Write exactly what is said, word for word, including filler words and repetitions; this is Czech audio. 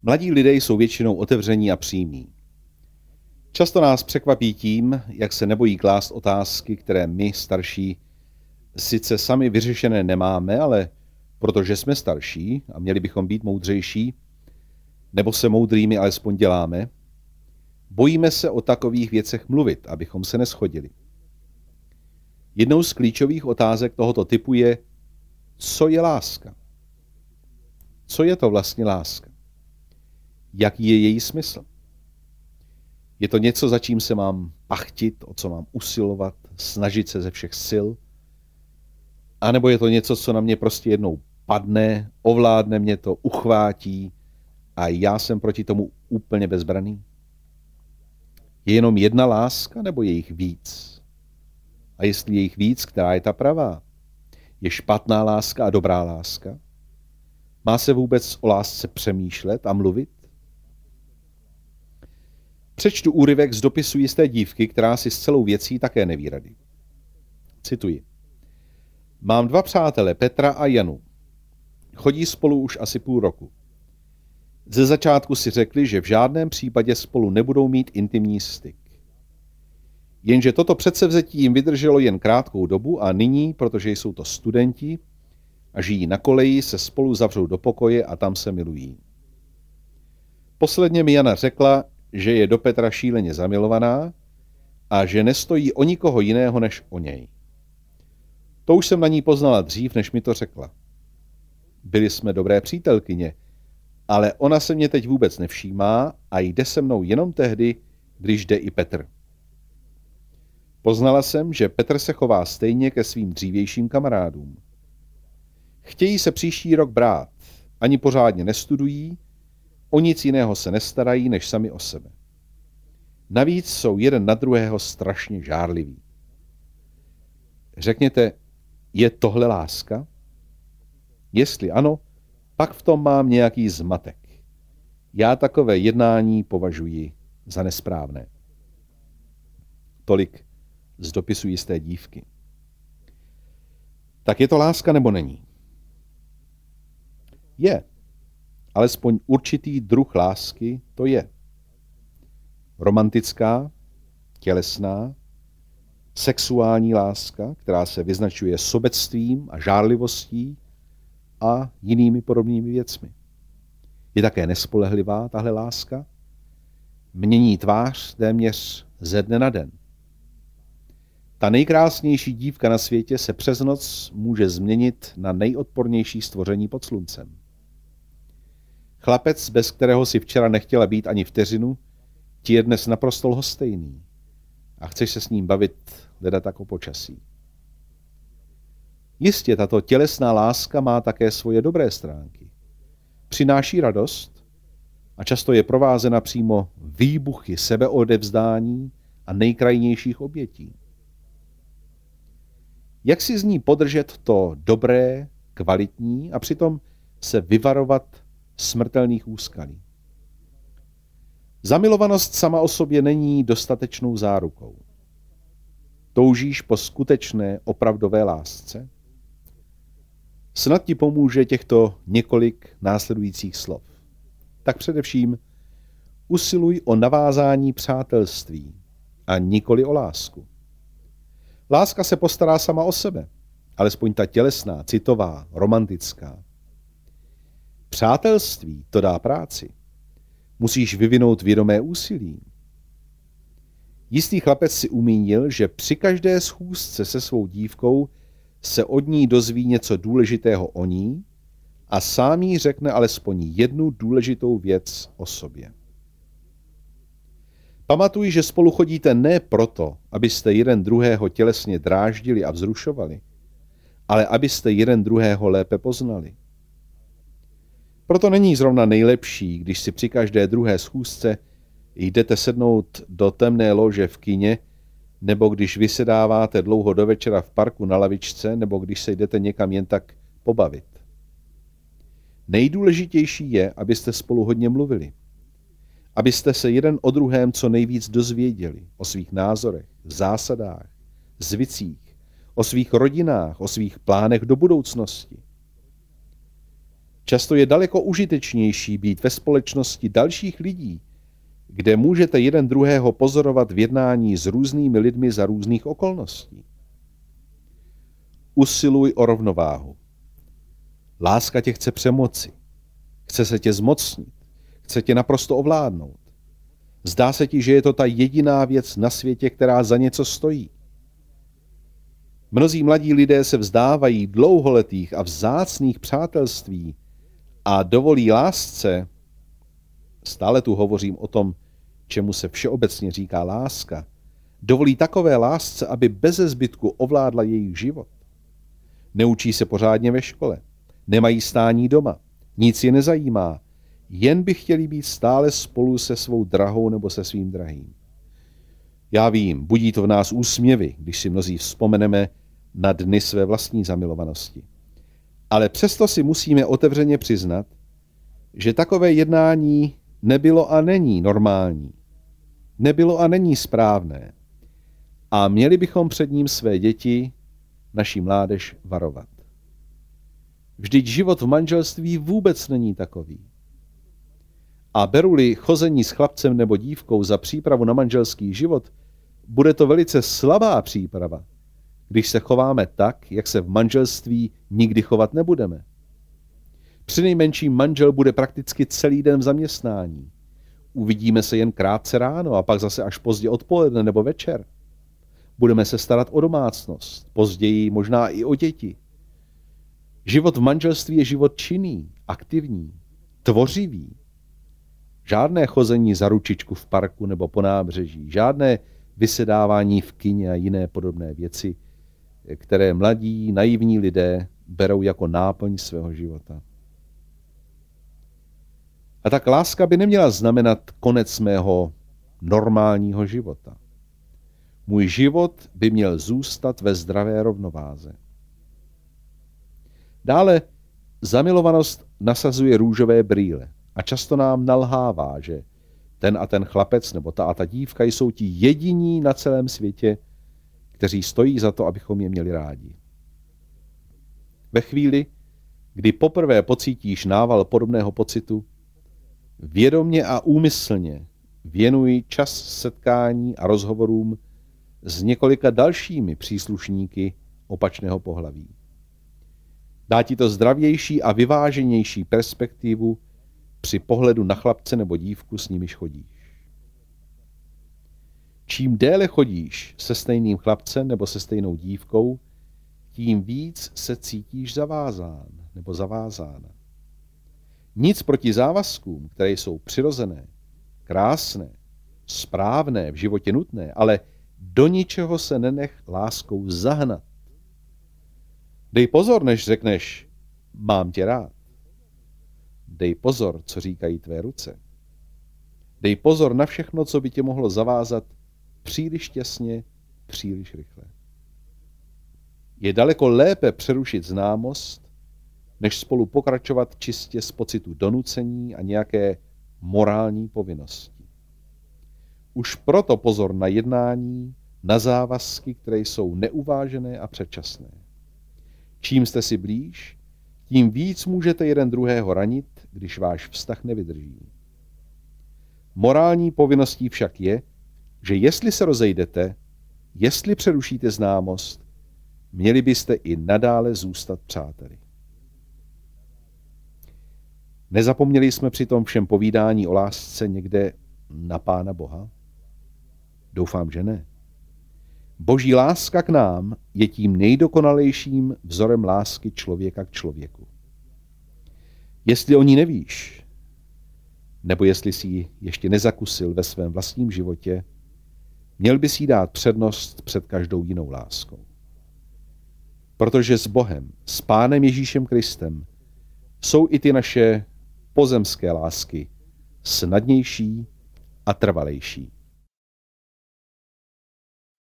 Mladí lidé jsou většinou otevření a přímí. Často nás překvapí tím, jak se nebojí klást otázky, které my, starší, sice sami vyřešené nemáme, ale protože jsme starší a měli bychom být moudřejší, nebo se moudrými alespoň děláme, bojíme se o takových věcech mluvit, abychom se neschodili. Jednou z klíčových otázek tohoto typu je, co je láska? Co je to vlastně láska? Jaký je její smysl? Je to něco, za čím se mám pachtit, o co mám usilovat, snažit se ze všech sil? A nebo je to něco, co na mě prostě jednou padne, ovládne mě to, uchvátí a já jsem proti tomu úplně bezbraný? Je jenom jedna láska, nebo je jich víc? A jestli je jich víc, která je ta pravá? Je špatná láska a dobrá láska? Má se vůbec o lásce přemýšlet a mluvit? Přečtu úryvek z dopisu jisté dívky, která si s celou věcí také neví rady. Cituji. Mám dva přátele, Petra a Janu. Chodí spolu už asi půl roku. Ze začátku si řekli, že v žádném případě spolu nebudou mít intimní styk. Jenže toto předsevzetí jim vydrželo jen krátkou dobu a nyní, protože jsou to studenti a žijí na koleji, se spolu zavřou do pokoje a tam se milují. Posledně mi Jana řekla, že je do Petra šíleně zamilovaná a že nestojí o nikoho jiného než o něj. To už jsem na ní poznala dřív, než mi to řekla. Byli jsme dobré přítelkyně, ale ona se mě teď vůbec nevšímá a jde se mnou jenom tehdy, když jde i Petr. Poznala jsem, že Petr se chová stejně ke svým dřívějším kamarádům. Chtějí se příští rok brát, ani pořádně nestudují, o nic jiného se nestarají, než sami o sebe. Navíc jsou jeden na druhého strašně žárliví. Řekněte, je tohle láska? Jestli ano, pak v tom mám nějaký zmatek. Já takové jednání považuji za nesprávné. Tolik z dopisu jisté dívky. Tak je to láska nebo není? Je. Alespoň určitý druh lásky to je. Romantická, tělesná, sexuální láska, která se vyznačuje sobectvím a žárlivostí a jinými podobnými věcmi. Je také nespolehlivá tahle láska, mění tvář téměř ze dne na den. Ta nejkrásnější dívka na světě se přes noc může změnit na nejodpornější stvoření pod sluncem. Chlapec, bez kterého si včera nechtěla být ani vteřinu, ti je dnes naprosto lhostejný a chceš se s ním bavit leda tak o počasí. Jistě tato tělesná láska má také svoje dobré stránky. Přináší radost a často je provázena přímo výbuchy sebeodevzdání a nejkrajnějších obětí. Jak si z ní podržet to dobré, kvalitní a přitom se vyvarovat smrtelných úskalí? Zamilovanost sama o sobě není dostatečnou zárukou. Toužíš po skutečné, opravdové lásce? Snad ti pomůže těchto několik následujících slov. Tak především usiluj o navázání přátelství a nikoli o lásku. Láska se postará sama o sebe, alespoň ta tělesná, citová, romantická. Přátelství to dá práci. Musíš vyvinout vědomé úsilí. Jistý chlapec si umínil, že při každé schůzce se svou dívkou se od ní dozví něco důležitého o ní a sám jí řekne alespoň jednu důležitou věc o sobě. Pamatuj, že spolu chodíte ne proto, abyste jeden druhého tělesně dráždili a vzrušovali, ale abyste jeden druhého lépe poznali. Proto není zrovna nejlepší, když si při každé druhé schůzce jdete sednout do temné lože v kině, nebo když vysedáváte dlouho do večera v parku na lavičce, nebo když se jdete někam jen tak pobavit. Nejdůležitější je, abyste spolu hodně mluvili. Abyste se jeden o druhém co nejvíc dozvěděli o svých názorech, zásadách, zvicích, o svých rodinách, o svých plánech do budoucnosti. Často je daleko užitečnější být ve společnosti dalších lidí, kde můžete jeden druhého pozorovat v jednání s různými lidmi za různých okolností. Usiluj o rovnováhu. Láska tě chce přemoci, chce se tě zmocnit, chce tě naprosto ovládnout. Zdá se ti, že je to ta jediná věc na světě, která za něco stojí. Mnozí mladí lidé se vzdávají dlouholetých a vzácných přátelství a dovolí lásce, stále tu hovořím o tom, čemu se všeobecně říká láska, dovolí takové lásce, aby beze zbytku ovládla jejich život. Neučí se pořádně ve škole, nemají stání doma, nic je nezajímá, jen by chtěli být stále spolu se svou drahou nebo se svým drahým. Já vím, budí to v nás úsměvy, když si mnozí vzpomeneme na dny své vlastní zamilovanosti. Ale přesto si musíme otevřeně přiznat, že takové jednání nebylo a není normální. Nebylo a není správné. A měli bychom před ním své děti, naši mládež, varovat. Vždyť život v manželství vůbec není takový. A beru-li chození s chlapcem nebo dívkou za přípravu na manželský život, bude to velice slabá příprava, když se chováme tak, jak se v manželství nikdy chovat nebudeme. Přinejmenším manžel bude prakticky celý den v zaměstnání. Uvidíme se jen krátce ráno a pak zase až pozdě odpoledne nebo večer. Budeme se starat o domácnost, později možná i o děti. Život v manželství je život činný, aktivní, tvořivý. Žádné chození za ručičku v parku nebo po nábřeží, žádné vysedávání v kině a jiné podobné věci, které mladí, naivní lidé berou jako náplň svého života. A tak láska by neměla znamenat konec mého normálního života. Můj život by měl zůstat ve zdravé rovnováze. Dále zamilovanost nasazuje růžové brýle a často nám nalhává, že ten a ten chlapec nebo ta a ta dívka jsou ti jediní na celém světě, kteří stojí za to, abychom je měli rádi. Ve chvíli, kdy poprvé pocítíš nával podobného pocitu, vědomě a úmyslně věnuj čas setkání a rozhovorům s několika dalšími příslušníky opačného pohlaví. Dá ti to zdravější a vyváženější perspektivu při pohledu na chlapce nebo dívku, s nimiž chodíš. Čím déle chodíš se stejným chlapcem nebo se stejnou dívkou, tím víc se cítíš zavázán nebo zavázána. Nic proti závazkům, které jsou přirozené, krásné, správné, v životě nutné, ale do ničeho se nenech láskou zahnat. Dej pozor, než řekneš, mám tě rád. Dej pozor, co říkají tvé ruce. Dej pozor na všechno, co by tě mohlo zavázat příliš těsně, příliš rychle. Je daleko lépe přerušit známost, než spolu pokračovat čistě z pocitu donucení a nějaké morální povinnosti. Už proto pozor na jednání, na závazky, které jsou neuvážené a předčasné. Čím jste si blíž, tím víc můžete jeden druhého ranit, když váš vztah nevydrží. Morální povinností však je, že jestli se rozejdete, jestli přerušíte známost, měli byste i nadále zůstat přáteli. Nezapomněli jsme při tom všem povídání o lásce někde na Pána Boha? Doufám, že ne. Boží láska k nám je tím nejdokonalejším vzorem lásky člověka k člověku. Jestli o ní nevíš, nebo jestli si ji ještě nezakusil ve svém vlastním životě, měl bys jí dát přednost před každou jinou láskou. Protože s Bohem, s Pánem Ježíšem Kristem, jsou i ty naše pozemské lásky snadnější a trvalejší.